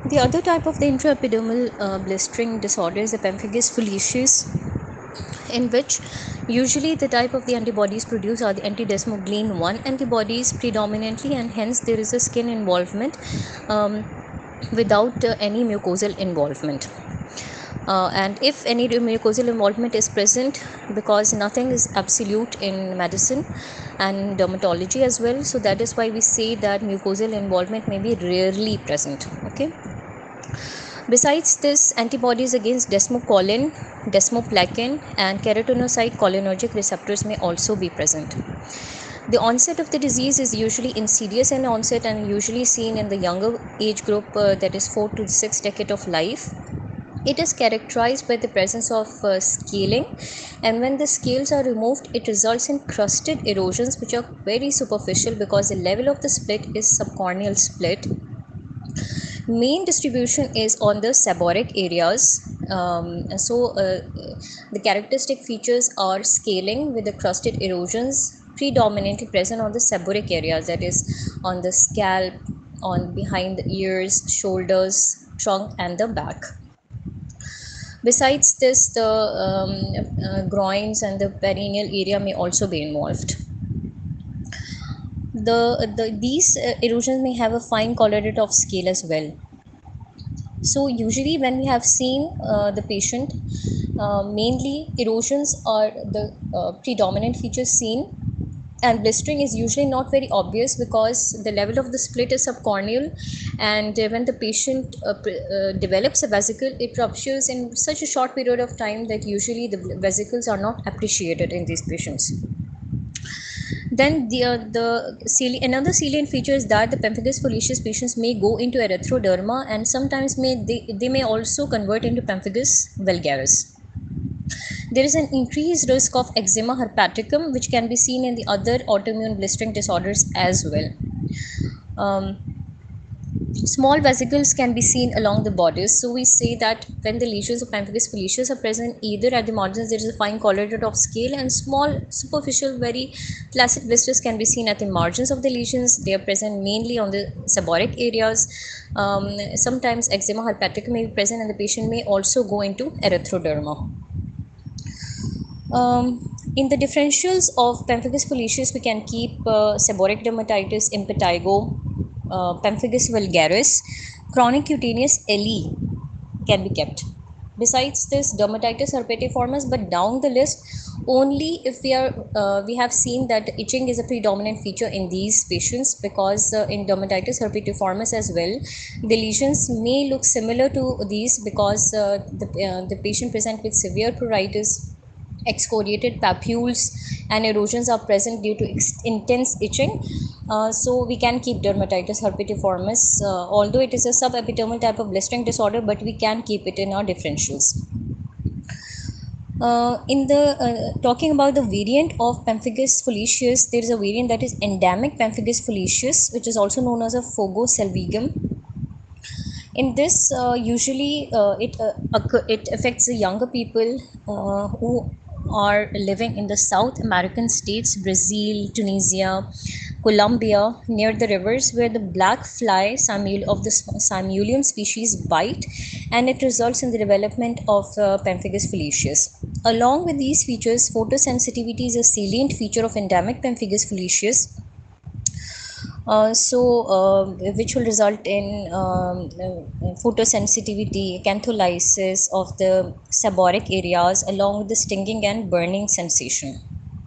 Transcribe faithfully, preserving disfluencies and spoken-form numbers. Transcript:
The other type of the intraepidermal uh, blistering disorder is the pemphigus foliaceus, in which usually the type of the antibodies produced are the anti-desmoglein one antibodies predominantly, and hence there is a skin involvement um, without uh, any mucosal involvement. Uh, and if any mucosal involvement is present, because nothing is absolute in medicine and dermatology as well, so that is why we say that mucosal involvement may be rarely present. Okay. Besides this, antibodies against desmocolin, desmoplakin, and keratinocyte cholinergic receptors may also be present. The onset of the disease is usually insidious in onset and usually seen in the younger age group, uh, that is four to six decade of life. It is characterized by the presence of uh, scaling, and when the scales are removed, it results in crusted erosions which are very superficial because the level of the split is subcorneal split. Main distribution is on the seborrheic areas. Um, so uh, the characteristic features are scaling with the crusted erosions predominantly present on the seborrheic areas, that is on the scalp, on behind the ears, shoulders, trunk, and the back. Besides this, the um, uh, groins and the perineal area may also be involved. The, the these uh, erosions may have a fine colorate of scale as well. So usually when we have seen uh, the patient, uh, mainly erosions are the uh, predominant features seen, and blistering is usually not very obvious because the level of the split is subcorneal, and uh, when the patient uh, uh, develops a vesicle, it ruptures in such a short period of time that usually the vesicles are not appreciated in these patients. Then the, uh, the salient, another salient feature is that the pemphigus foliaceus patients may go into erythroderma, and sometimes may they, they may also convert into pemphigus vulgaris. There is an increased risk of eczema herpeticum, which can be seen in the other autoimmune blistering disorders as well. Um, Small vesicles can be seen along the borders. So we say that when the lesions of pemphigus foliaceus are present, either at the margins there is a fine colorate of scale, and small superficial very flaccid blisters can be seen at the margins of the lesions. They are present mainly on the seborrheic areas. Um, sometimes eczema herpeticum may be present, and the patient may also go into erythroderma. Um, in the differentials of pemphigus foliaceus, we can keep uh, seborrheic dermatitis, impetigo, uh, pemphigus vulgaris, chronic cutaneous L E can be kept. Besides this, dermatitis herpetiformis, but down the list only if we are uh, we have seen that itching is a predominant feature in these patients, because uh, in dermatitis herpetiformis as well, the lesions may look similar to these because uh, the, uh, the patient present with severe pruritus, excoriated papules, and erosions are present due to intense itching. Uh, so we can keep dermatitis herpetiformis, uh, although it is a subepidermal type of blistering disorder, but we can keep it in our differentials. Uh, in the uh, talking about the variant of pemphigus foliaceus, there is a variant that is endemic pemphigus foliaceus, which is also known as a Fogo selvigum. In this, uh, usually uh, it uh, it affects the younger people uh, who are living in the South American states, Brazil, Tunisia, Colombia, near the rivers, where the black fly of the Simulium species bite, and it results in the development of uh, pemphigus foliaceus. Along with these features, photosensitivity is a salient feature of endemic pemphigus foliaceus. Uh, so, uh, which will result in um, uh, photosensitivity, acantholysis of the seborrheic areas, along with the stinging and burning sensation.